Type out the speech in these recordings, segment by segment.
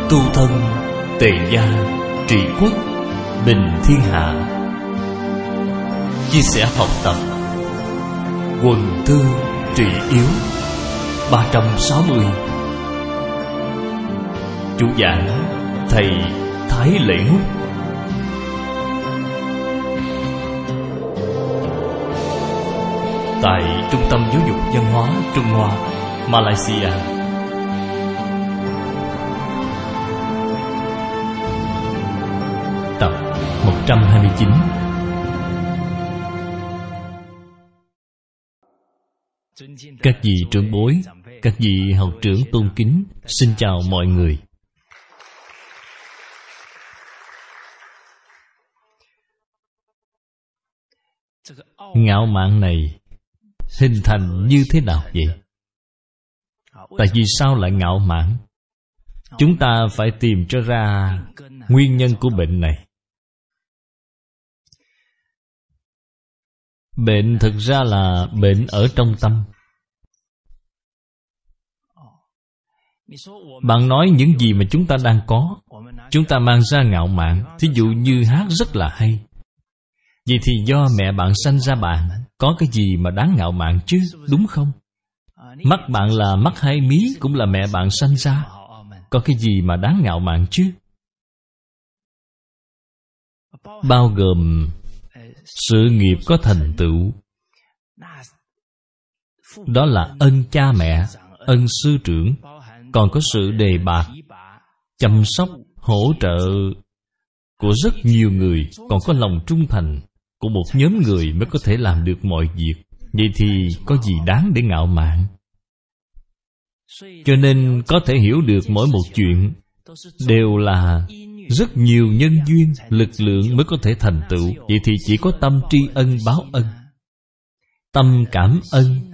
tu thân, tề gia, trị quốc, bình thiên hạ. Chia sẻ học tập, quần thư trị yếu 360. Chủ giảng thầy Thái Lễ Ngúc. Tại Trung tâm Giáo dục Văn hóa Trung Hoa, Malaysia. Tập 129. Các vị trưởng bối, các vị học trưởng tôn kính, xin chào mọi người. Ngạo mạn này hình thành như thế nào vậy? Tại vì sao lại ngạo mạn? Chúng ta phải tìm cho ra nguyên nhân của bệnh này. Bệnh thực ra là bệnh ở trong tâm. Bạn nói những gì mà chúng ta đang có, chúng ta mang ra ngạo mạn. Thí dụ như hát rất là hay. Vậy thì do mẹ bạn sanh ra bạn, có cái gì mà đáng ngạo mạn chứ, đúng không? Mắt bạn là mắt hai mí, cũng là mẹ bạn sanh ra, có cái gì mà đáng ngạo mạn chứ? Bao gồm sự nghiệp có thành tựu, đó là ân cha mẹ, ân sư trưởng, còn có sự đề bạt, chăm sóc, hỗ trợ của rất nhiều người, còn có lòng trung thành của một nhóm người mới có thể làm được mọi việc. Vậy thì có gì đáng để ngạo mạn? Cho nên có thể hiểu được mỗi một chuyện đều là rất nhiều nhân duyên, lực lượng mới có thể thành tựu. Vậy thì chỉ có tâm tri ân báo ân, tâm cảm ân.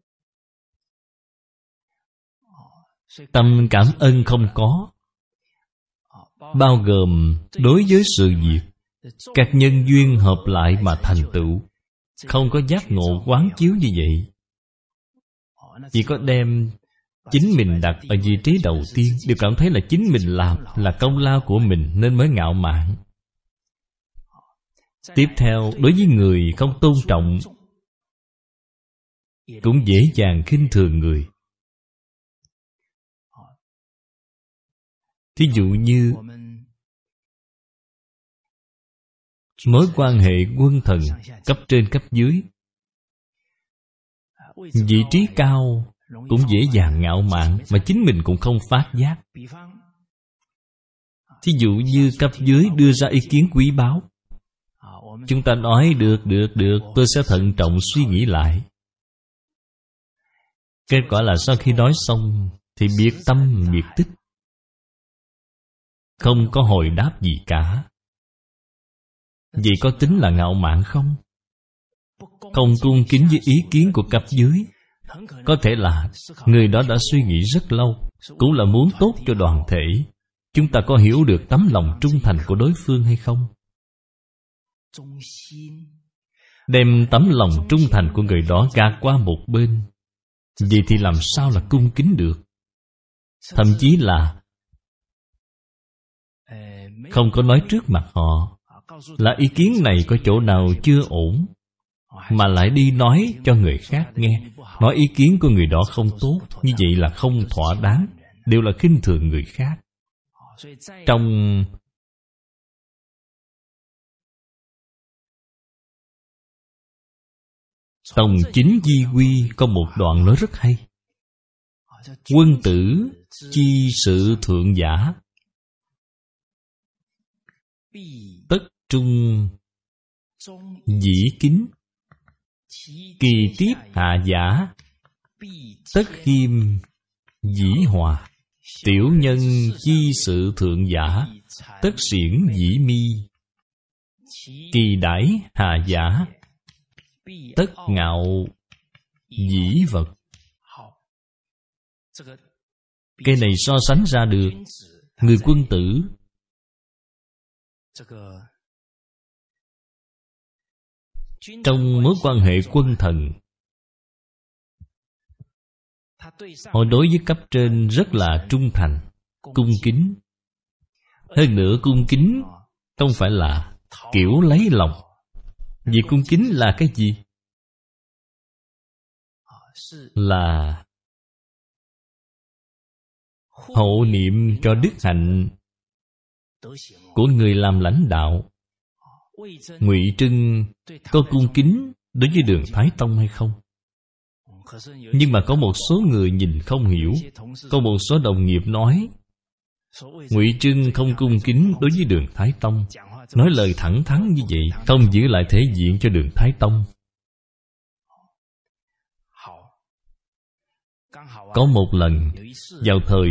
Tâm cảm ân không có, bao gồm đối với sự việc, các nhân duyên hợp lại mà thành tựu. Không có giác ngộ quán chiếu như vậy. Chỉ có đem chính mình đặt ở vị trí đầu tiên, đều cảm thấy là chính mình làm, là công lao của mình, nên mới ngạo mạn. Tiếp theo, đối với người không tôn trọng, cũng dễ dàng khinh thường người. Thí dụ như mối quan hệ quân thần, cấp trên cấp dưới, vị trí cao cũng dễ dàng ngạo mạn mà chính mình cũng không phát giác. Thí dụ như cấp dưới đưa ra ý kiến quý báu, chúng ta nói được, tôi sẽ thận trọng suy nghĩ lại. Kết quả là sau khi nói xong thì biệt tâm biệt tích, không có hồi đáp gì cả. Vậy có tính là ngạo mạn không? Không cung kính với ý kiến của cấp dưới, có thể là người đó đã suy nghĩ rất lâu, cũng là muốn tốt cho đoàn thể. Chúng ta có hiểu được tấm lòng trung thành của đối phương hay không? Đem tấm lòng trung thành của người đó gạt qua một bên, vậy thì làm sao là cung kính được? Thậm chí là không có nói trước mặt họ là ý kiến này có chỗ nào chưa ổn, mà lại đi nói cho người khác nghe, nói ý kiến của người đó không tốt, như vậy là không thỏa đáng, đều là khinh thường người khác. Trong Tổng Chính Di Quy có một đoạn nói rất hay: quân tử chi sự thượng giả, tất trung dĩ kính, kỳ tiếp hạ giả, tất khiêm dĩ hòa, tiểu nhân chi sự thượng giả, tất xiển dĩ mi, kỳ đãi hạ giả, tất ngạo dĩ vật. Cái này so sánh ra được người quân tử trong mối quan hệ quân thần, họ đối với cấp trên rất là trung thành, cung kính, Hơn nữa cung kính không phải là kiểu lấy lòng. Vì cung kính là cái gì? Là hộ niệm cho đức hạnh của người làm lãnh đạo. Ngụy Trưng có cung kính đối với Đường Thái Tông hay không? Nhưng mà có một số người nhìn không hiểu. Có một số đồng nghiệp nói Ngụy Trưng không cung kính đối với Đường Thái Tông, nói lời thẳng thắn như vậy, không giữ lại thể diện cho Đường Thái Tông. Có một lần vào thời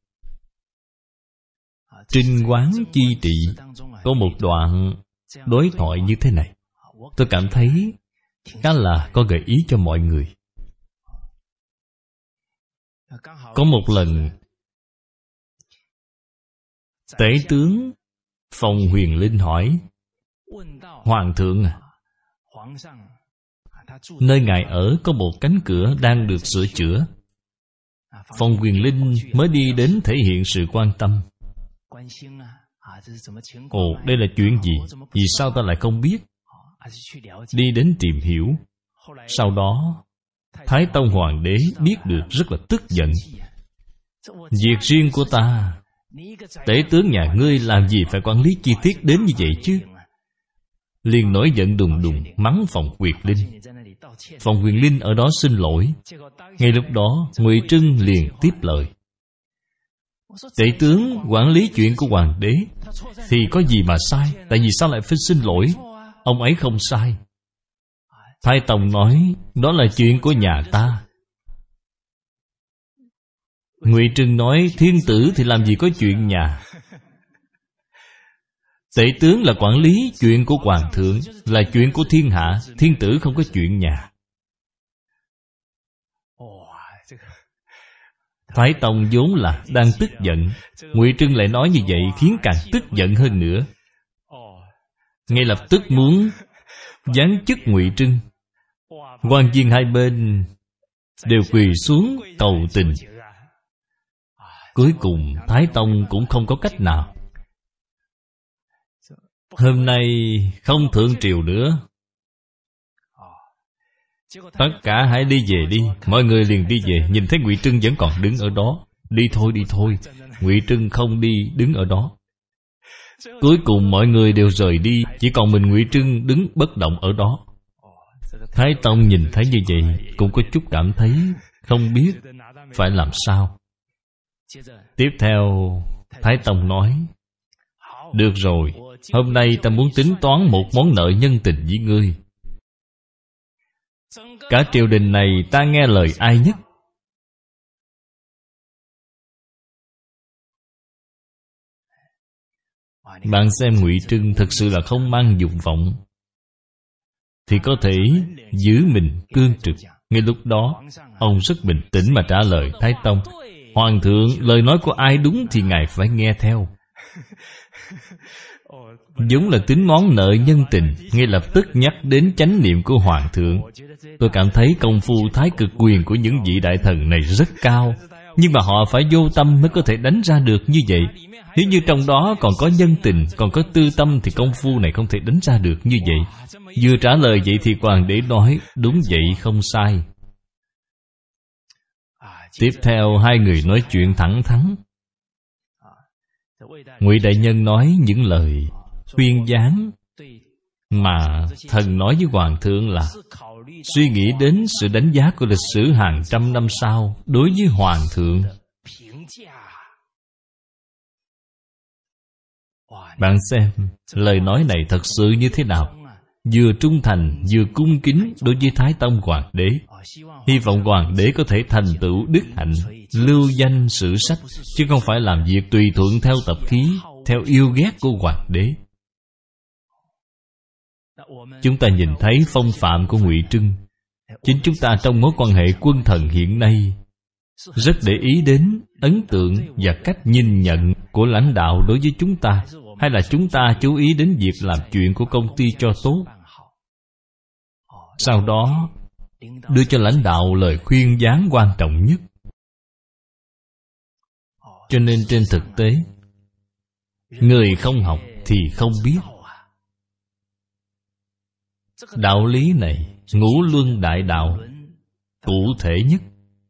Trinh Quán Chi Trị, có một đoạn đối thoại như thế này. Tôi cảm thấy khá là có gợi ý cho mọi người. Có một lần Tể tướng Phong Huyền Linh hỏi: Hoàng thượng à, nơi ngài ở có một cánh cửa đang được sửa chữa. Phong Huyền Linh mới đi đến thể hiện sự quan tâm. Ồ, đây là chuyện gì? Vì sao ta lại không biết? Đi đến tìm hiểu. Sau đó Thái Tông Hoàng đế biết được rất là tức giận. Việc riêng của ta, tể tướng nhà ngươi làm gì phải quản lý chi tiết đến như vậy chứ? Liền nổi giận đùng đùng mắng Phong Huyền Linh. Phong Huyền Linh ở đó xin lỗi. Ngay lúc đó Ngụy Trưng liền tiếp lời: Tể tướng quản lý chuyện của hoàng đế thì có gì mà sai? Tại vì sao lại phải xin lỗi? Ông ấy không sai. Thái Tông nói đó là chuyện của nhà ta. Ngụy Trưng nói thiên tử thì làm gì có chuyện nhà. Tể tướng là quản lý chuyện của hoàng thượng, là chuyện của thiên hạ. Thiên tử không có chuyện nhà. Thái Tông vốn là đang tức giận, Ngụy Trưng lại nói như vậy khiến càng tức giận hơn nữa. Ngay lập tức muốn giáng chức Ngụy Trưng. Quan viên hai bên đều quỳ xuống cầu tình. Cuối cùng Thái Tông cũng không có cách nào. Hôm nay không thượng triều nữa, tất cả hãy đi về đi. Mọi người liền đi về. Nhìn thấy Ngụy Trưng vẫn còn đứng ở đó. Đi thôi, đi thôi. Ngụy Trưng không đi, đứng ở đó. Cuối cùng mọi người đều rời đi, chỉ còn mình Ngụy Trưng đứng bất động ở đó. Thái Tông nhìn thấy như vậy cũng có chút cảm thấy không biết phải làm sao. Tiếp theo Thái Tông nói: Được rồi, hôm nay ta muốn tính toán một món nợ nhân tình với ngươi. Cả triều đình này ta nghe lời ai nhất? Bạn xem Ngụy Trưng thực sự là không mang dục vọng, thì có thể giữ mình cương trực. Ngay lúc đó ông rất bình tĩnh mà trả lời Thái Tông: Hoàng thượng, lời nói của ai đúng thì ngài phải nghe theo. Giống là tính món nợ nhân tình, ngay lập tức nhắc đến chánh niệm của Hoàng thượng. Tôi cảm thấy công phu thái cực quyền của những vị đại thần này rất cao, nhưng mà họ phải vô tâm mới có thể đánh ra được như vậy. Nếu như trong đó còn có nhân tình, còn có tư tâm, thì công phu này không thể đánh ra được như vậy. Vừa trả lời vậy thì hoàng đế nói: Đúng vậy, không sai. Tiếp theo hai người nói chuyện thẳng thắn. Ngụy đại nhân nói những lời khuyên gián mà thần nói với hoàng thượng là suy nghĩ đến sự đánh giá của lịch sử hàng trăm năm sau đối với hoàng thượng. Bạn xem lời nói này thật sự như thế nào. Vừa trung thành vừa cung kính đối với Thái Tông hoàng đế. Hy vọng hoàng đế có thể thành tựu đức hạnh, lưu danh sử sách, chứ không phải làm việc tùy thuận theo tập khí, theo yêu ghét của hoàng đế. Chúng ta nhìn thấy phong phạm của Ngụy Trưng. Chính chúng ta trong mối quan hệ quân thần hiện nay rất để ý đến ấn tượng và cách nhìn nhận của lãnh đạo đối với chúng ta, hay là chúng ta chú ý đến việc làm chuyện của công ty cho tốt, sau đó đưa cho lãnh đạo lời khuyên gián quan trọng nhất. Cho nên trên thực tế, Người không học thì không biết. Đạo lý này, ngũ luân đại đạo, cụ thể nhất.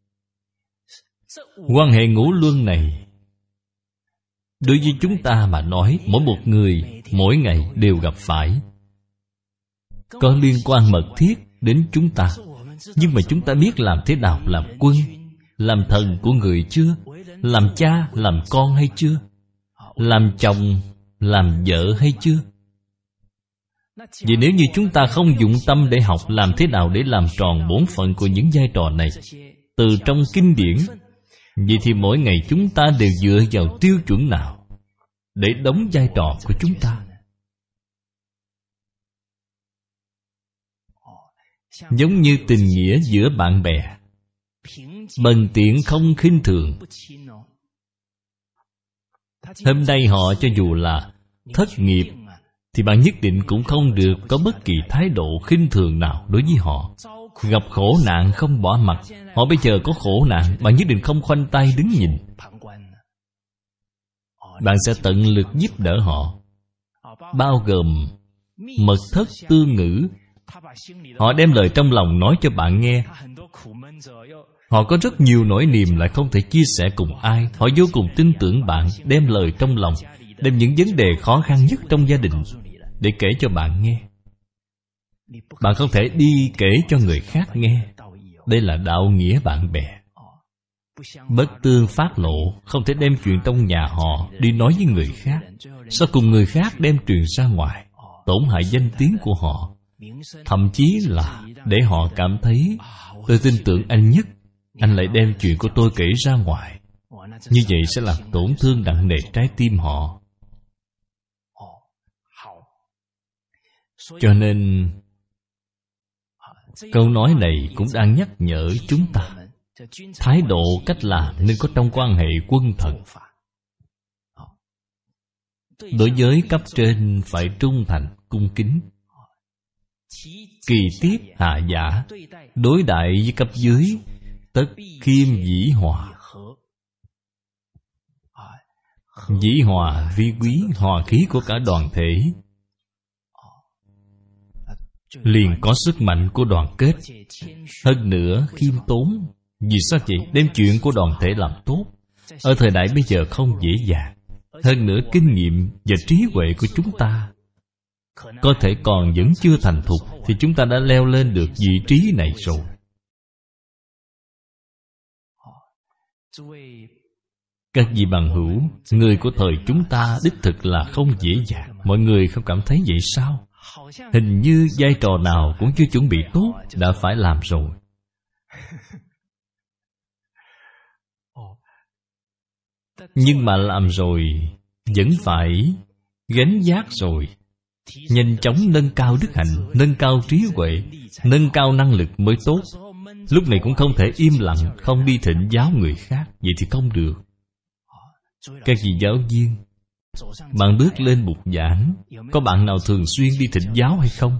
Quan hệ ngũ luân này, đối với chúng ta mà nói, mỗi một người, mỗi ngày đều gặp phải, có liên quan mật thiết đến chúng ta. Nhưng mà chúng ta biết làm thế nào làm quân, làm thần của người chưa? Làm cha, làm con hay chưa? Làm chồng, làm vợ hay chưa? Vì nếu như chúng ta không dụng tâm để học làm thế nào để làm tròn bổn phận của những vai trò này từ trong kinh điển, vậy thì mỗi ngày chúng ta đều dựa vào tiêu chuẩn nào để đóng vai trò của chúng ta? Giống như tình nghĩa giữa bạn bè, bần tiện không khinh thường. Hôm nay họ cho dù là thất nghiệp, thì bạn nhất định cũng không được có bất kỳ thái độ khinh thường nào đối với họ. Gặp khổ nạn không bỏ mặt. Họ bây giờ có khổ nạn, bạn nhất định không khoanh tay đứng nhìn. Bạn sẽ tận lực giúp đỡ họ, bao gồm mật thất tư ngữ. Họ đem lời trong lòng nói cho bạn nghe. Họ có rất nhiều nỗi niềm lại không thể chia sẻ cùng ai. Họ vô cùng tin tưởng bạn, đem lời trong lòng, đem những vấn đề khó khăn nhất trong gia đình để kể cho bạn nghe. Bạn không thể đi kể cho người khác nghe. Đây là đạo nghĩa bạn bè. Bất tương phát lộ, không thể đem chuyện trong nhà họ đi nói với người khác. Sau cùng người khác đem truyền ra ngoài, tổn hại danh tiếng của họ. Thậm chí là để họ cảm thấy tôi tin tưởng anh nhất, anh lại đem chuyện của tôi kể ra ngoài. Như vậy sẽ làm tổn thương nặng nề trái tim họ. Cho nên câu nói này cũng đang nhắc nhở chúng ta thái độ cách làm nên có trong quan hệ quân thần. Đối với cấp trên phải trung thành, cung kính. Kỳ tiếp hạ giả, đối đại với cấp dưới tất khiêm dĩ hòa. Dĩ hòa vi quý, hòa khí của cả đoàn thể, liền có sức mạnh của đoàn kết. Hơn nữa khiêm tốn. Vì sao vậy? Đem chuyện của đoàn thể làm tốt ở thời đại bây giờ không dễ dàng. Hơn nữa kinh nghiệm và trí huệ của chúng ta có thể còn vẫn chưa thành thục, thì chúng ta đã leo lên được vị trí này rồi. Các vị bằng hữu, người của thời chúng ta đích thực là không dễ dàng. Mọi người không cảm thấy vậy sao? Hình như vai trò nào cũng chưa chuẩn bị tốt đã phải làm rồi. Nhưng mà làm rồi vẫn phải gánh vác rồi. Nhanh chóng nâng cao đức hạnh, nâng cao trí huệ, nâng cao năng lực mới tốt. Lúc này cũng không thể im lặng, không đi thỉnh giáo người khác. Vậy thì không được. Các vị giáo viên, bạn bước lên bục giảng, có bạn nào thường xuyên đi thỉnh giáo hay không?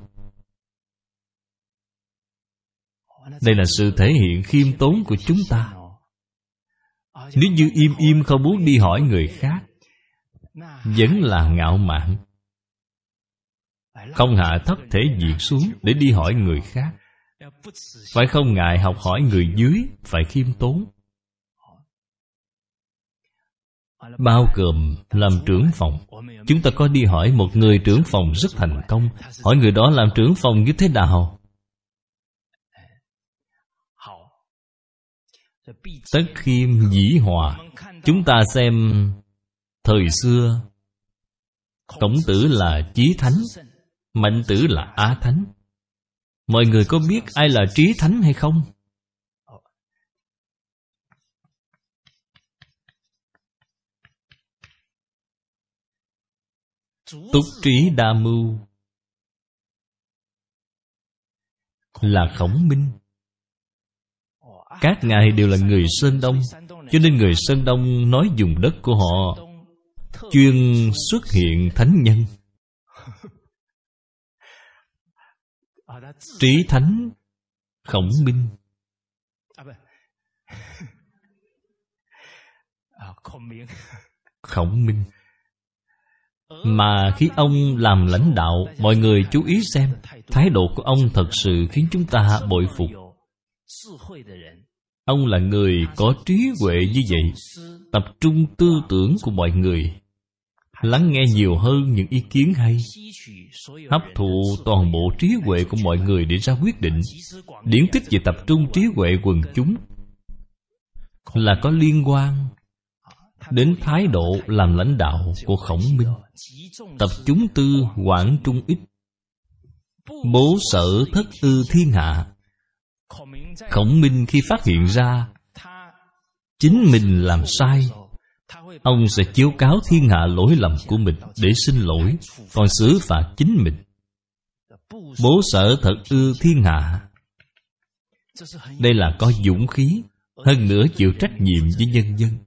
Đây là sự thể hiện khiêm tốn của chúng ta. Nếu như im im không muốn đi hỏi người khác, vẫn là ngạo mạn, không hạ thấp thể diện xuống để đi hỏi người khác. Phải không ngại học hỏi người dưới, phải khiêm tốn. Bao gồm làm trưởng phòng. Chúng ta có đi hỏi một người trưởng phòng rất thành công, hỏi người đó làm trưởng phòng như thế nào? Tất khiêm dĩ hòa. Chúng ta xem thời xưa, Khổng Tử là Chí Thánh, Mạnh Tử là Á Thánh. Mọi người có biết ai là Trí Thánh hay không? Túc trí đa mưu là Khổng Minh. Các ngài đều là người Sơn Đông, cho nên người Sơn Đông nói vùng đất của họ chuyên xuất hiện thánh nhân. Trí Thánh Khổng Minh. Khổng Minh. Mà khi ông làm lãnh đạo, mọi người chú ý xem, thái độ của ông thật sự khiến chúng ta bội phục. Ông là người có trí huệ như vậy, tập trung tư tưởng của mọi người, lắng nghe nhiều hơn những ý kiến hay, hấp thụ toàn bộ trí huệ của mọi người để ra quyết định. Điển tích về tập trung trí huệ quần chúng là có liên quan đến thái độ làm lãnh đạo của Khổng Minh. Tập chúng tư quản trung ích, bố sở thất ư thiên hạ. Khổng Minh khi phát hiện ra chính mình làm sai, ông sẽ chiếu cáo thiên hạ lỗi lầm của mình để xin lỗi, còn xử phạt chính mình. Bố sở thật ư thiên hạ, đây là có dũng khí, hơn nữa chịu trách nhiệm với nhân dân.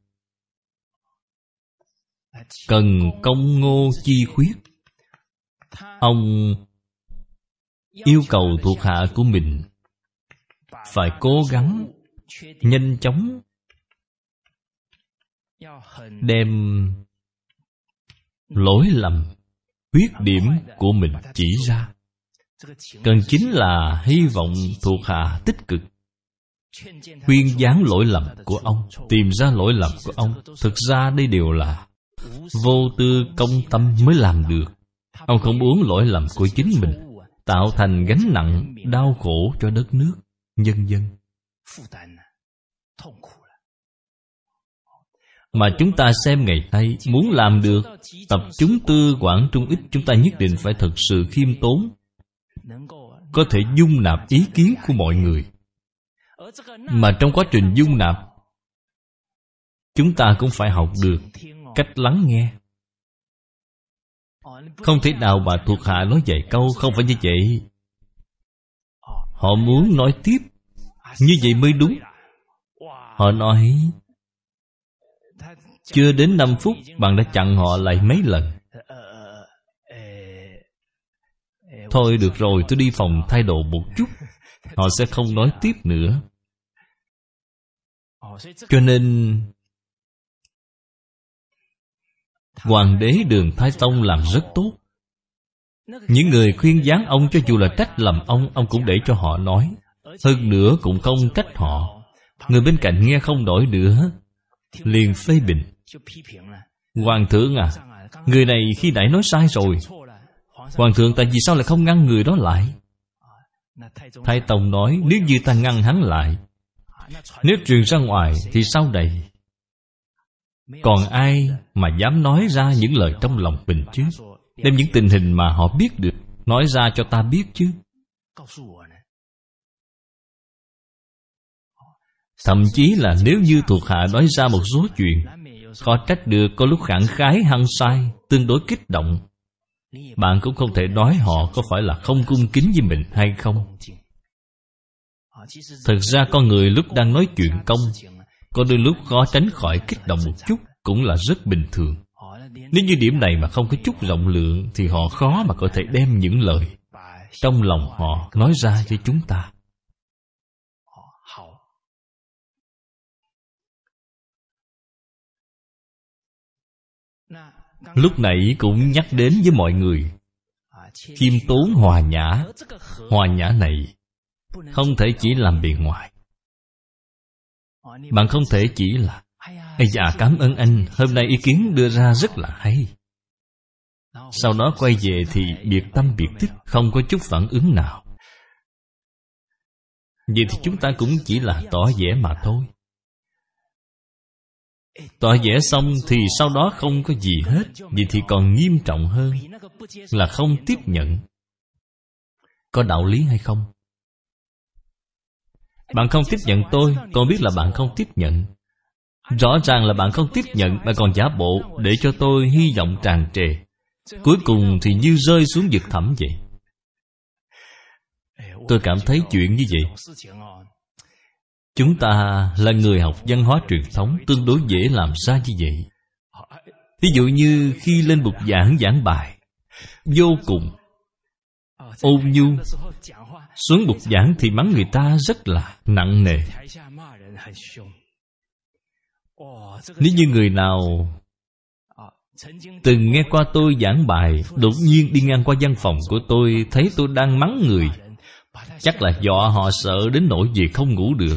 Cần công ngô chi khuyết, ông yêu cầu thuộc hạ của mình phải cố gắng nhanh chóng đem lỗi lầm, khuyết điểm của mình chỉ ra. Cần chính là hy vọng thuộc hạ tích cực khuyên gián lỗi lầm của ông, tìm ra lỗi lầm của ông. Thực ra đây đều là vô tư công tâm mới làm được. Ông không muốn lỗi lầm của chính mình tạo thành gánh nặng đau khổ cho đất nước, nhân dân. Mà chúng ta xem ngày nay, muốn làm được tập chúng tư quản trung ích, chúng ta nhất định phải thật sự khiêm tốn, có thể dung nạp ý kiến của mọi người. Mà trong quá trình dung nạp, chúng ta cũng phải học được cách lắng nghe. Không thể nào mà thuộc hạ nói vài câu, không phải như vậy. Họ muốn nói tiếp, như vậy mới đúng. Họ nói chưa đến 5 phút, bạn đã chặn họ lại mấy lần. Thôi được rồi, tôi đi phòng thay đồ một chút. Họ sẽ không nói tiếp nữa. Cho nên Hoàng đế Đường Thái Tông làm rất tốt. Những người khuyên gián ông, cho dù là trách lầm ông cũng để cho họ nói. Hơn nữa cũng không trách họ. Người bên cạnh nghe không nổi nữa, liền phê bình. Hoàng thượng à, người này khi nãy nói sai rồi. Hoàng thượng, tại vì sao lại không ngăn người đó lại? Thái Tông nói, nếu như ta ngăn hắn lại, nếu truyền ra ngoài thì sau này còn ai mà dám nói ra những lời trong lòng mình chứ? Đem những tình hình mà họ biết được nói ra cho ta biết chứ. Thậm chí là nếu như thuộc hạ nói ra một số chuyện, khó trách được, có lúc khẳng khái hăng sai, tương đối kích động. Bạn cũng không thể nói họ có phải là không cung kính với mình hay không. Thực ra con người lúc đang nói chuyện công, có đôi lúc khó tránh khỏi kích động một chút, cũng là rất bình thường. Nếu như điểm này mà không có chút rộng lượng, thì họ khó mà có thể đem những lời trong lòng họ nói ra cho chúng ta. Lúc nãy cũng nhắc đến với mọi người, khiêm tốn hòa nhã. Hòa nhã này không thể chỉ làm bề ngoài. Bạn không thể chỉ là ây dạ, cảm ơn anh, hôm nay ý kiến đưa ra rất là hay. Sau đó quay về thì biệt tâm biệt tích, không có chút phản ứng nào. Vậy thì chúng ta cũng chỉ là tỏ vẻ mà thôi. Tỏ vẻ xong thì sau đó không có gì hết. Vậy thì còn nghiêm trọng hơn là không tiếp nhận. Có đạo lý hay không? Bạn không tiếp nhận tôi, con biết là bạn không tiếp nhận. Rõ ràng là bạn không tiếp nhận mà còn giả bộ để cho tôi hy vọng tràn trề. Cuối cùng thì như rơi xuống vực thẳm vậy. Tôi cảm thấy chuyện như vậy, chúng ta là người học văn hóa truyền thống, tương đối dễ làm ra như vậy. Ví dụ như khi lên bục giảng giảng bài, vô cùng ôn nhu, xuống bục giảng thì mắng người ta rất là nặng nề. Nếu như người nào từng nghe qua tôi giảng bài, đột nhiên đi ngang qua văn phòng của tôi, thấy tôi đang mắng người. Chắc là dọa họ sợ đến nỗi về không ngủ được.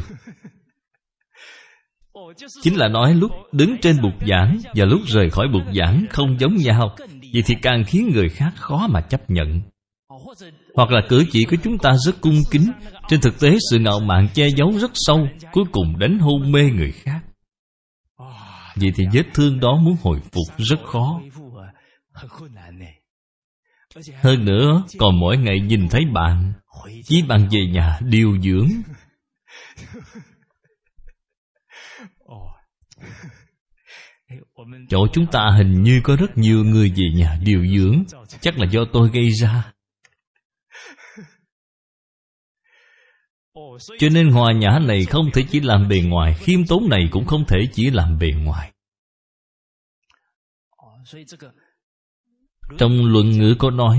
Chính là nói lúc đứng trên bục giảng và lúc rời khỏi bục giảng không giống nhau. Vậy thì càng khiến người khác khó mà chấp nhận. Hoặc là cử chỉ của chúng ta rất cung kính, trên thực tế sự ngạo mạn che giấu rất sâu, cuối cùng đánh hôn mê người khác. Vậy thì vết thương đó muốn hồi phục rất khó. Hơn nữa, còn mỗi ngày nhìn thấy bạn, chỉ bạn về nhà điều dưỡng. Chỗ chúng ta hình như có rất nhiều người về nhà điều dưỡng. Chắc là do tôi gây ra. Cho nên hòa nhã này không thể chỉ làm bề ngoài, khiêm tốn này cũng không thể chỉ làm bề ngoài. Trong Luận Ngữ có nói,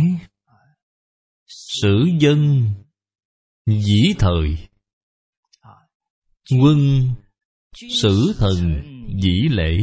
sử dân dĩ thời, quân sử thần dĩ lễ.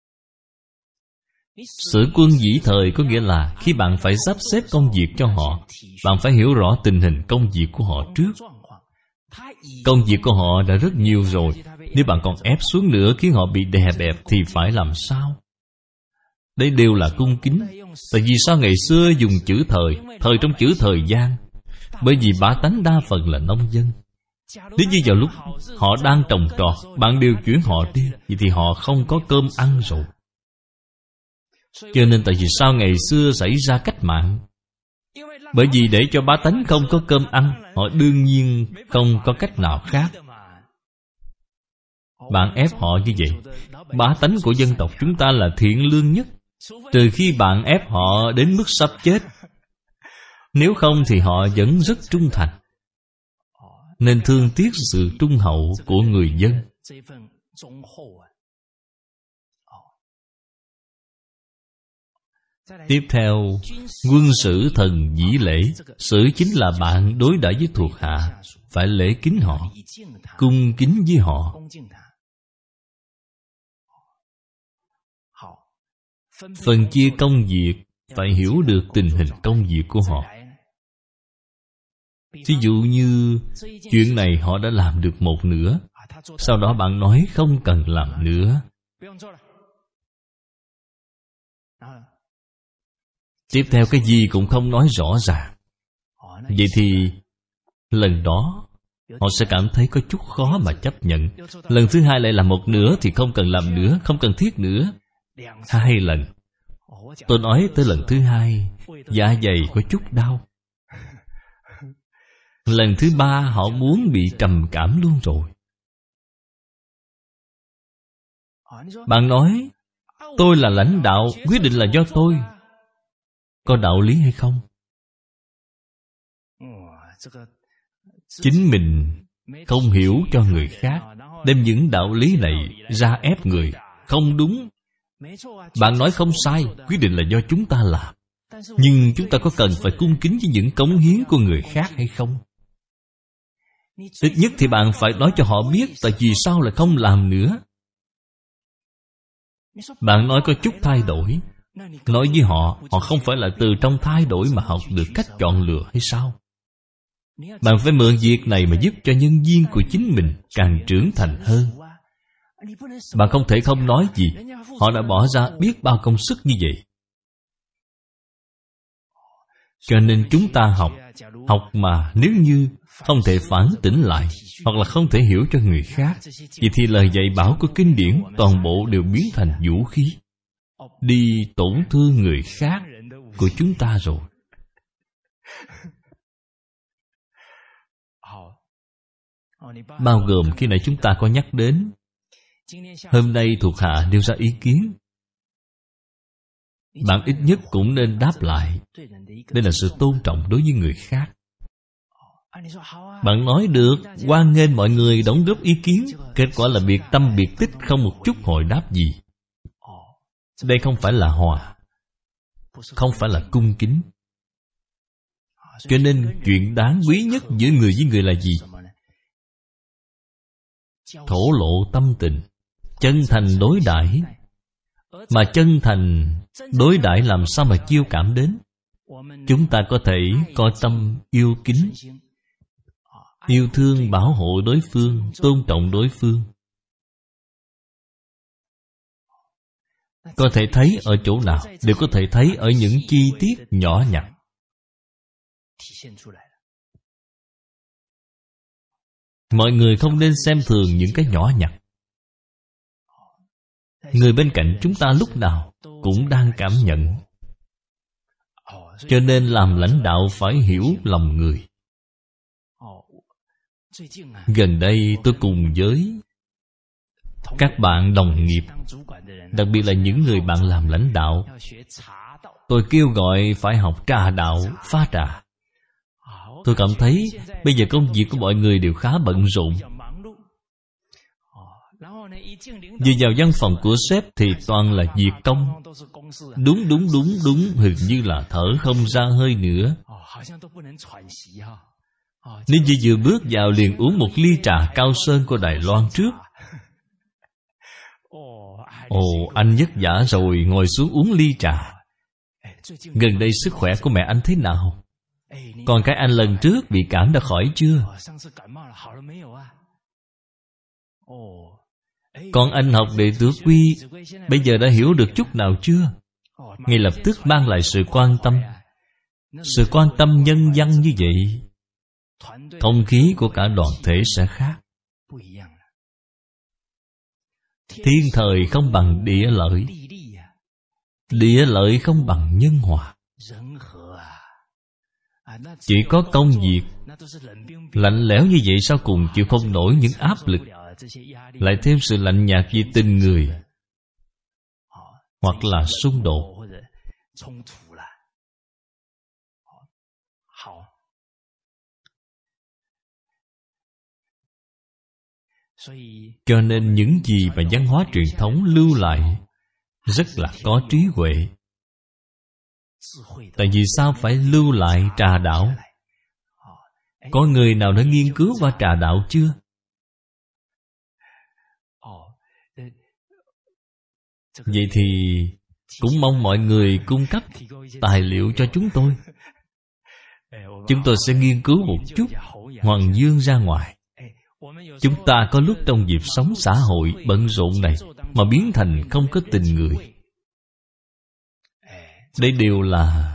Sử quân dĩ thời có nghĩa là khi bạn phải sắp xếp công việc cho họ, bạn phải hiểu rõ tình hình công việc của họ trước. Công việc của họ đã rất nhiều rồi, nếu bạn còn ép xuống nữa khiến họ bị đè bẹp thì phải làm sao? Đây đều là cung kính. Tại vì sao ngày xưa dùng chữ thời, thời trong chữ thời gian? Bởi vì bá tánh đa phần là nông dân. Nếu như vào lúc họ đang trồng trọt, bạn điều chuyển họ đi, vậy thì họ không có cơm ăn rồi. Cho nên tại vì sao ngày xưa xảy ra cách mạng? Bởi vì để cho bá tánh không có cơm ăn, họ đương nhiên không có cách nào khác. Bạn ép họ như vậy, bá tánh của dân tộc chúng ta là thiện lương nhất. Trừ khi bạn ép họ đến mức sắp chết, nếu không thì họ vẫn rất trung thành. Nên thương tiếc sự trung hậu của người dân. Tiếp theo, quân sử thần dĩ lễ. Sử chính là bạn đối đãi với thuộc hạ, phải lễ kính họ, cung kính với họ. Phân chia công việc, phải hiểu được tình hình công việc của họ. Ví dụ như chuyện này họ đã làm được một nửa, sau đó bạn nói không cần làm nữa. Tiếp theo cái gì cũng không nói rõ ràng. Vậy thì lần đó họ sẽ cảm thấy có chút khó mà chấp nhận. Lần thứ hai lại làm một nửa thì không cần làm nữa, không cần thiết nữa. 2 lần. Tôi nói tới lần thứ 2, dạ dày có chút đau. Lần thứ 3 họ muốn bị trầm cảm luôn rồi. Bạn nói tôi là lãnh đạo, quyết định là do tôi. Có đạo lý hay không? Chính mình không hiểu cho người khác, đem những đạo lý này ra ép người, không đúng. Bạn nói không sai, quyết định là do chúng ta làm. Nhưng chúng ta có cần phải cung kính với những cống hiến của người khác hay không? Ít nhất thì bạn phải nói cho họ biết tại vì sao lại không làm nữa. Bạn nói có chút thay đổi, nói với họ, họ không phải là từ trong thay đổi mà học được cách chọn lựa hay sao? Bạn phải mượn việc này mà giúp cho nhân viên của chính mình càng trưởng thành hơn. Bạn không thể không nói gì. Họ đã bỏ ra biết bao công sức như vậy. Cho nên chúng ta học mà nếu như không thể phản tỉnh lại, hoặc là không thể hiểu cho người khác, vậy thì lời dạy bảo của kinh điển toàn bộ đều biến thành vũ khí, đi tổn thương người khác của chúng ta rồi. Bao gồm khi nãy chúng ta có nhắc đến, hôm nay thuộc hạ nêu ra ý kiến, bạn ít nhất cũng nên đáp lại. Đây là sự tôn trọng đối với người khác. Bạn nói được, hoan nghênh mọi người đóng góp ý kiến, kết quả là biệt tâm biệt tích, không một chút hồi đáp gì. Đây không phải là hòa, không phải là cung kính. Cho nên chuyện đáng quý nhất giữa người với người là gì? Thổ lộ tâm tình, chân thành đối đãi, Mà chân thành đối đãi làm sao mà chiêu cảm đến? Chúng ta có thể có tâm yêu kính, yêu thương bảo hộ đối phương, tôn trọng đối phương. Có thể thấy ở chỗ nào? Đều có thể thấy ở những chi tiết nhỏ nhặt. Mọi người không nên xem thường những cái nhỏ nhặt. Người bên cạnh chúng ta lúc nào cũng đang cảm nhận. Cho nên làm lãnh đạo phải hiểu lòng người. Gần đây tôi cùng với các bạn đồng nghiệp, đặc biệt là những người bạn làm lãnh đạo, tôi kêu gọi phải học trà đạo, pha trà. Tôi cảm thấy bây giờ công việc của mọi người đều khá bận rộn. Vừa vào văn phòng của sếp thì toàn là việc công. Đúng, hình như là thở không ra hơi nữa. Nếu như vừa bước vào liền uống một ly trà Cao Sơn của Đài Loan trước. Ồ, anh vất vả rồi, ngồi xuống uống ly trà. Gần đây sức khỏe của mẹ anh thế nào? Còn cái anh lần trước bị cảm đã khỏi chưa? Còn anh học đệ tử quy, bây giờ đã hiểu được chút nào chưa? Ngay lập tức mang lại sự quan tâm. Sự quan tâm nhân văn như vậy, không khí của cả đoàn thể sẽ khác. Thiên thời không bằng địa lợi, địa lợi không bằng nhân hòa. Chỉ có công việc lạnh lẽo như vậy, sao cùng chịu không nổi những áp lực, lại thêm sự lạnh nhạt vì tình người hoặc là xung đột. Cho nên những gì mà văn hóa truyền thống lưu lại rất là có trí huệ. Tại vì sao phải lưu lại trà đạo? Có người nào đã nghiên cứu qua trà đạo chưa? Vậy thì cũng mong mọi người cung cấp tài liệu cho chúng tôi. Chúng tôi sẽ nghiên cứu một chút, hoàng dương ra ngoài. Chúng ta có lúc trong dịp sống xã hội bận rộn này mà biến thành không có tình người. Đây đều là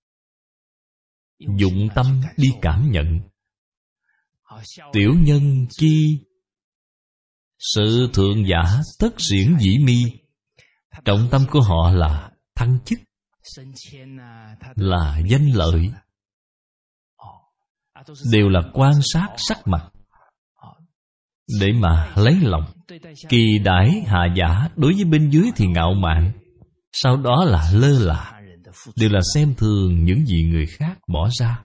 dụng tâm đi cảm nhận. Tiểu nhân chi sự thượng giả tất xiển dĩ mi. Trọng tâm của họ là thăng chức, là danh lợi, đều là quan sát sắc mặt để mà lấy lòng. Kỳ đãi hạ giả, đối với bên dưới thì ngạo mạn, sau đó là lơ là, đều là xem thường những gì người khác bỏ ra.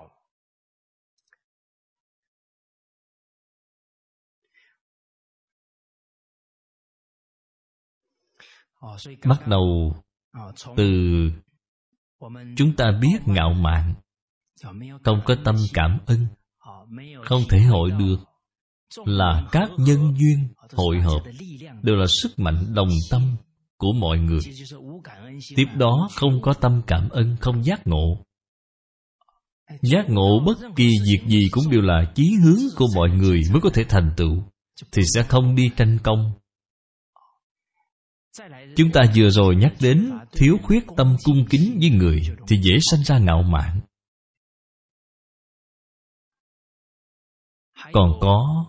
Bắt đầu từ chúng ta biết ngạo mạn, không có tâm cảm ơn, không thể hội được, là các nhân duyên hội hợp, đều là sức mạnh đồng tâm của mọi người. Tiếp đó không có tâm cảm ơn, không giác ngộ. Giác ngộ bất kỳ việc gì cũng đều là chí hướng của mọi người mới có thể thành tựu, thì sẽ không đi tranh công. Chúng ta vừa rồi nhắc đến thiếu khuyết tâm cung kính với người thì dễ sanh ra ngạo mạn. Còn có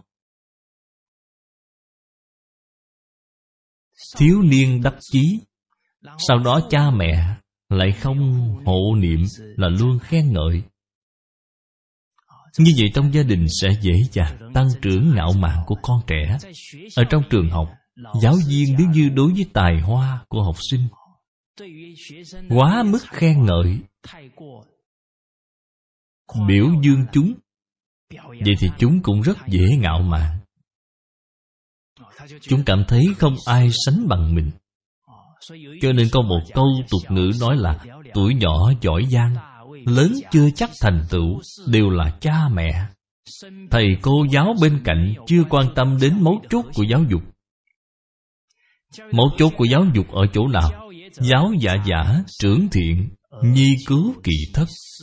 thiếu niên đắc chí, sau đó cha mẹ lại không hộ niệm, là luôn khen ngợi. Như vậy trong gia đình sẽ dễ dàng tăng trưởng ngạo mạn của con trẻ. Ở trong trường học, giáo viên nếu như đối với tài hoa của học sinh quá mức khen ngợi, biểu dương chúng, vậy thì chúng cũng rất dễ ngạo mạn. Chúng cảm thấy không ai sánh bằng mình. Cho nên có một câu tục ngữ nói là tuổi nhỏ giỏi giang, lớn chưa chắc thành tựu, đều là cha mẹ. Thầy cô giáo bên cạnh chưa quan tâm đến mấu chốt của giáo dục. Mấu chốt của giáo dục ở chỗ nào? Giáo giả giả, trưởng thiện, nhi cứu kỳ thất.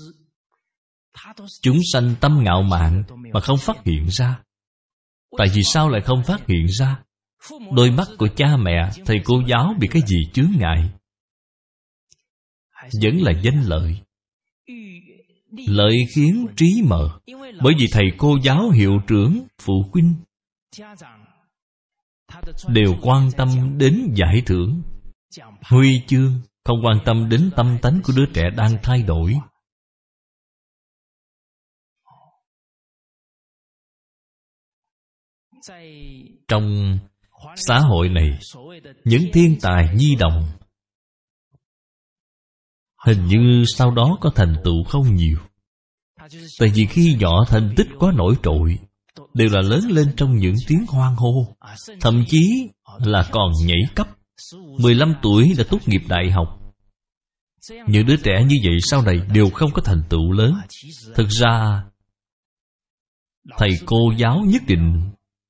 Chúng sanh tâm ngạo mạn mà không phát hiện ra. Tại vì sao lại không phát hiện ra? Đôi mắt của cha mẹ, thầy cô giáo bị cái gì chướng ngại? Vẫn là danh lợi. Lợi khiến trí mờ. Bởi vì thầy cô giáo, hiệu trưởng, phụ huynh đều quan tâm đến giải thưởng, huy chương, không quan tâm đến tâm tánh của đứa trẻ đang thay đổi. Trong xã hội này, những thiên tài nhi đồng hình như sau đó có thành tựu không nhiều. Tại vì khi nhỏ thành tích quá nổi trội, đều là lớn lên trong những tiếng hoan hô, thậm chí là còn nhảy cấp. 15 tuổi đã tốt nghiệp đại học. Những đứa trẻ như vậy sau này đều không có thành tựu lớn. Thực ra thầy cô giáo nhất định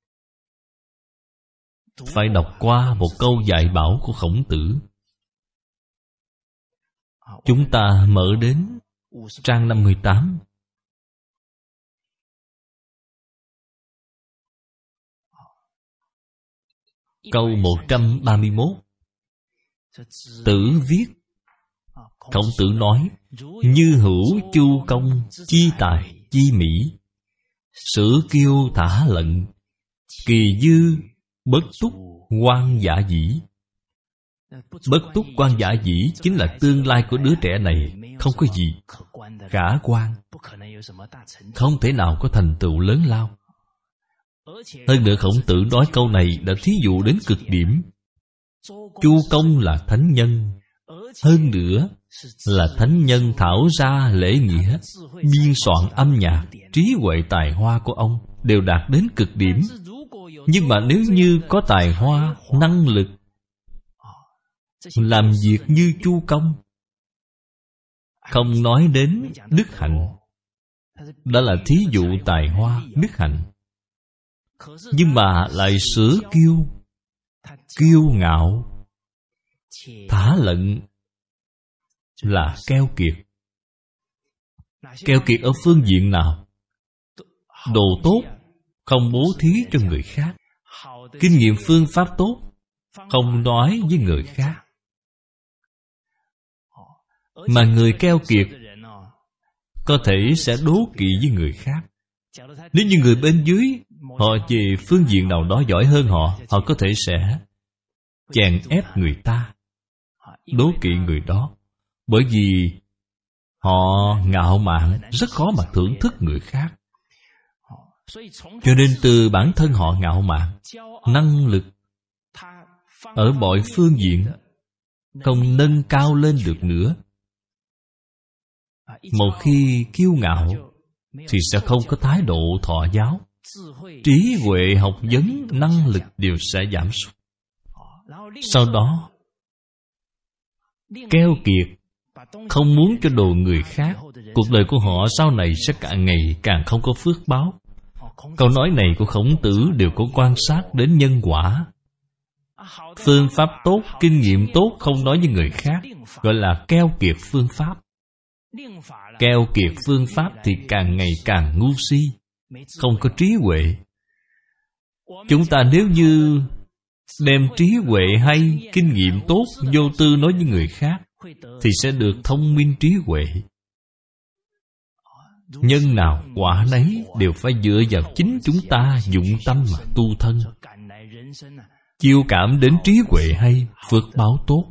phải đọc qua một câu dạy bảo của Khổng Tử. Chúng ta mở đến trang 58. Câu 131. Tử viết. Khổng Tử nói: như hữu chu công, chi tài, chi mỹ, sử kiêu thả lận, kỳ dư, bất túc, quan giả dĩ. Bất túc quan giả dĩ chính là tương lai của đứa trẻ này không có gì khả quan, không thể nào có thành tựu lớn lao. Hơn nữa Khổng Tử nói câu này đã thí dụ đến cực điểm. Chu Công là thánh nhân, hơn nữa là thánh nhân thảo ra lễ nghĩa, biên soạn âm nhạc, trí huệ tài hoa của ông đều đạt đến cực điểm. Nhưng mà nếu như có tài hoa, năng lực, làm việc như Chu Công, không nói đến đức hạnh, đó là thí dụ tài hoa, đức hạnh, nhưng mà lại sửa kiêu, kiêu ngạo, thả lận, là keo kiệt. Keo kiệt ở phương diện nào? Đồ tốt không bố thí cho người khác, kinh nghiệm phương pháp tốt không nói với người khác. Mà người keo kiệt có thể sẽ đố kỵ với người khác. Nếu như người bên dưới họ về phương diện nào đó giỏi hơn họ, họ có thể sẽ chèn ép người ta, đố kỵ người đó. Bởi vì họ ngạo mạn, rất khó mà thưởng thức người khác. Cho nên từ bản thân họ ngạo mạn, năng lực ở mọi phương diện không nâng cao lên được nữa. Một khi kiêu ngạo thì sẽ không có thái độ thọ giáo. Trí huệ, học vấn, năng lực đều sẽ giảm sút. Sau đó keo kiệt, không muốn cho đồ người khác, cuộc đời của họ sau này sẽ càng ngày càng không có phước báo. Câu nói này của Khổng Tử đều có quan sát đến nhân quả. Phương pháp tốt, kinh nghiệm tốt không nói với người khác, gọi là keo kiệt phương pháp. Keo kiệt phương pháp thì càng ngày càng ngu si, không có trí huệ. Chúng ta nếu như đem trí huệ hay, kinh nghiệm tốt, vô tư nói với người khác, thì sẽ được thông minh trí huệ. Nhân nào quả nấy đều phải dựa vào chính chúng ta dụng tâm mà tu thân, chiêu cảm đến trí huệ hay, phước báo tốt.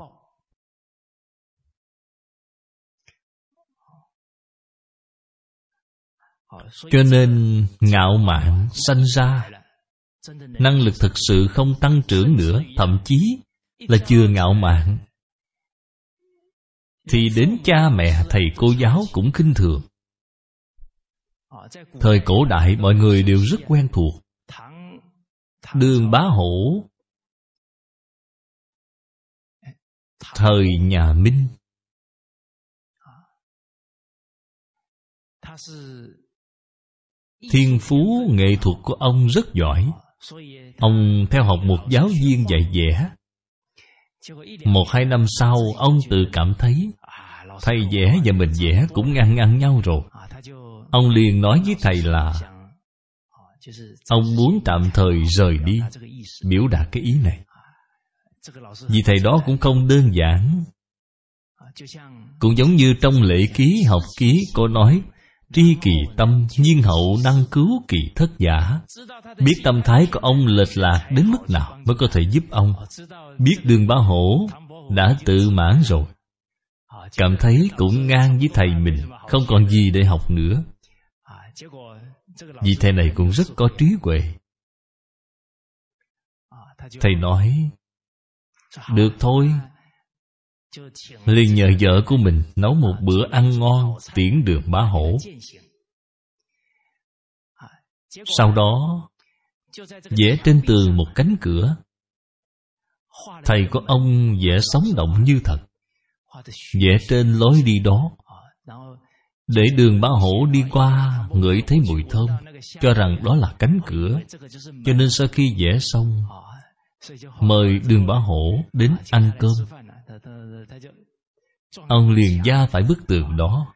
Cho nên ngạo mạn sanh ra, năng lực thực sự không tăng trưởng nữa, thậm chí là chưa ngạo mạn thì đến cha mẹ, thầy cô giáo cũng khinh thường. Thời cổ đại mọi người đều rất quen thuộc. Đường Bá Hổ, thời nhà Minh, thiên phú nghệ thuật của ông rất giỏi. Ông theo học một giáo viên dạy vẽ, 1-2 năm sau, ông tự cảm thấy thầy vẽ và mình vẽ cũng ngang ngang nhau rồi. Ông liền nói với thầy là ông muốn tạm thời rời đi, biểu đạt cái ý này. Vì thầy đó cũng không đơn giản. Cũng giống như trong lễ ký học ký có nói: tri kỳ tâm, nhiên hậu năng cứu kỳ thất giả. Biết tâm thái của ông lệch lạc đến mức nào mới có thể giúp ông. Biết Đường Bá Hổ đã tự mãn rồi, cảm thấy cũng ngang với thầy mình, không còn gì để học nữa. Vì thầy này cũng rất có trí huệ. Thầy nói: được thôi. Liền nhờ vợ của mình nấu một bữa ăn ngon tiễn Đường Bá Hổ. Sau đó vẽ trên tường một cánh cửa. Thầy của ông vẽ sống động như thật, vẽ trên lối đi đó, để Đường Bá Hổ đi qua ngửi thấy mùi thơm, cho rằng đó là cánh cửa. Cho nên sau khi vẽ xong, mời Đường Bá Hổ đến ăn cơm. Ông liền va phải bức tường đó.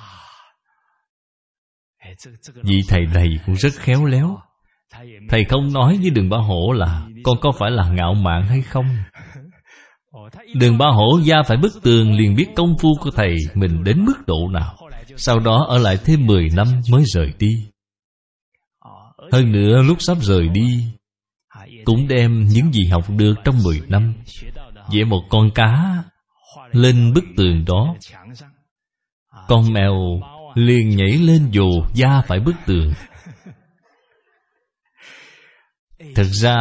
Vị thầy này cũng rất khéo léo. Thầy không nói với Đường Bá Hổ là con có phải là ngạo mạn hay không. Đường Bá Hổ va phải bức tường liền biết công phu của thầy mình đến mức độ nào. Sau đó ở lại thêm 10 năm mới rời đi. Hơn nữa lúc sắp rời đi, cũng đem những gì học được trong 10 năm vẽ một con cá lên bức tường đó. Con mèo liền nhảy lên dù va phải bức tường. Thật ra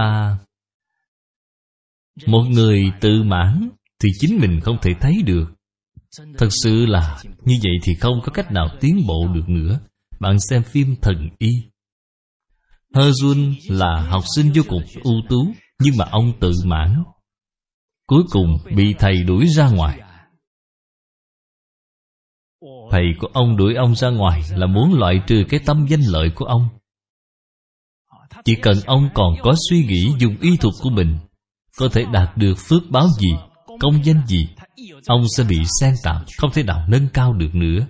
một người tự mãn thì chính mình không thể thấy được. Thật sự là như vậy thì không có cách nào tiến bộ được nữa. Bạn xem phim Thần Y, Hơ Jun là học sinh vô cùng ưu tú, nhưng mà ông tự mãn, cuối cùng bị thầy đuổi ra ngoài. Thầy của ông đuổi ông ra ngoài là muốn loại trừ cái tâm danh lợi của ông. Chỉ cần ông còn có suy nghĩ dùng y thuật của mình có thể đạt được phước báo gì, công danh gì, ông sẽ bị xen tạp, không thể nào nâng cao được nữa.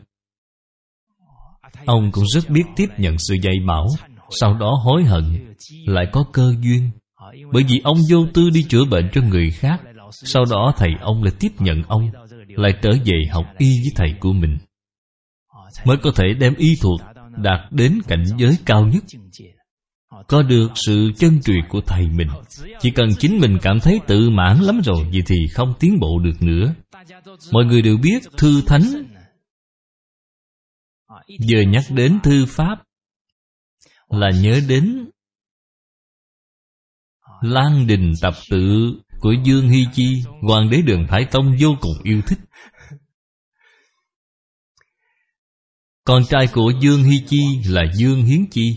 Ông cũng rất biết tiếp nhận sự dạy bảo, sau đó hối hận, lại có cơ duyên. Bởi vì ông vô tư đi chữa bệnh cho người khác, sau đó thầy ông lại tiếp nhận ông, lại trở về học y với thầy của mình, mới có thể đem y thuật đạt đến cảnh giới cao nhất, có được sự chân truyền của thầy mình. Chỉ cần chính mình cảm thấy tự mãn lắm rồi, vậy thì không tiến bộ được nữa. Mọi người đều biết thư thánh, vừa nhắc đến thư pháp là nhớ đến Lan Đình Tập Tự của Dương Hy Chi, Hoàng đế Đường Thái Tông vô cùng yêu thích. Con trai của Dương Hy Chi là Dương Hiến Chi.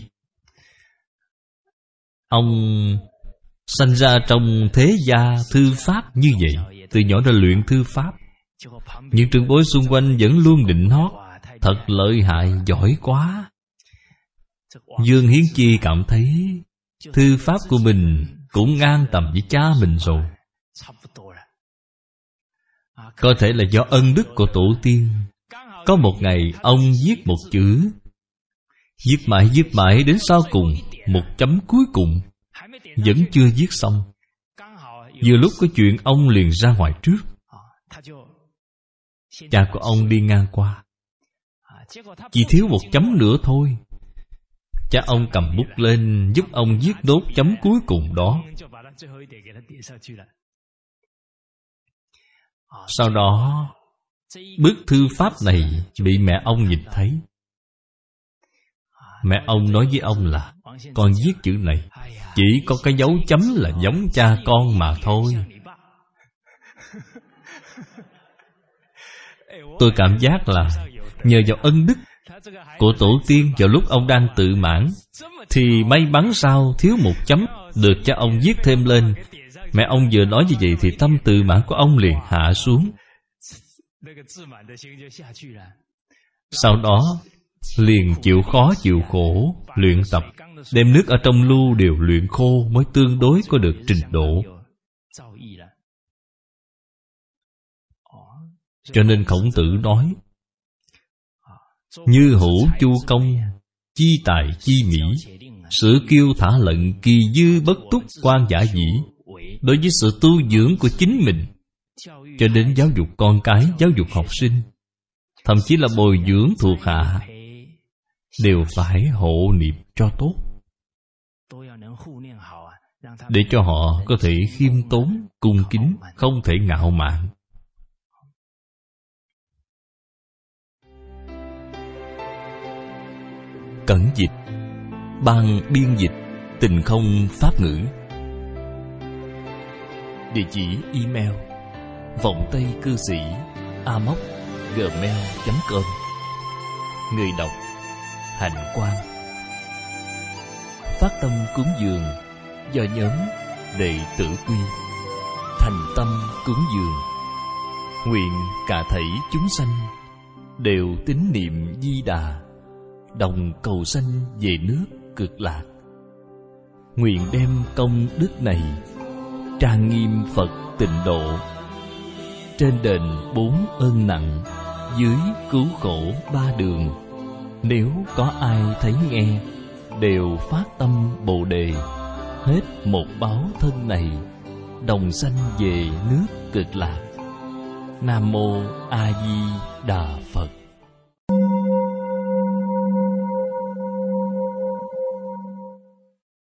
Ông sanh ra trong thế gia thư pháp như vậy, từ nhỏ đã luyện thư pháp. Những trưởng bối xung quanh vẫn luôn định hót: thật lợi hại, giỏi quá. Dương Hiến Chi cảm thấy thư pháp của mình cũng ngang tầm với cha mình rồi. Có thể là do ân đức của tổ tiên. Có một ngày ông viết một chữ, viết mãi đến sau cùng, một chấm cuối cùng vẫn chưa viết xong. Vừa lúc có chuyện, ông liền ra ngoài trước. Cha của ông đi ngang qua, chỉ thiếu một chấm nữa thôi. Cha ông cầm bút lên giúp ông viết đốt chấm cuối cùng đó. Sau đó bức thư pháp này bị mẹ ông nhìn thấy. Mẹ ông nói với ông là: con viết chữ này chỉ có cái dấu chấm là giống cha con mà thôi. Tôi cảm giác là nhờ vào ân đức của tổ tiên, vào lúc ông đang tự mãn thì may mắn sao thiếu một chấm, được cha ông viết thêm lên. Mẹ ông vừa nói như vậy thì tâm tự mãn của ông liền hạ xuống. Sau đó liền chịu khó chịu khổ luyện tập, đem nước ở trong lu đều luyện khô mới tương đối có được trình độ. Cho nên Khổng Tử nói: như hữu chu công, chi tài chi mỹ, sử kiêu thả lận, kỳ dư bất túc, quan giả dĩ. Đối với sự tu dưỡng của chính mình, cho đến giáo dục con cái, giáo dục học sinh, thậm chí là bồi dưỡng thuộc hạ, đều phải hộ niệm cho tốt, để cho họ có thể khiêm tốn, cung kính, không thể ngạo mạn. Cẩn dịch, ban biên dịch Tình Không Pháp Ngữ. Địa chỉ email vọng tây cư sĩ amos@gmail.com. Người đọc Hạnh Quang. Phát tâm cúng dường do nhóm Đệ tử Quy. Thành tâm cúng dường, nguyện cả thảy chúng sanh đều tín niệm Di Đà, đồng cầu sanh về nước Cực Lạc. Nguyện đem công đức này trang nghiêm Phật Tịnh Độ, trên đền 4 ơn nặng, dưới cứu khổ 3 đường. Nếu có ai thấy nghe, đều phát tâm Bồ Đề, hết một báo thân này, đồng sanh về nước Cực Lạc. Nam Mô A Di Đà Phật.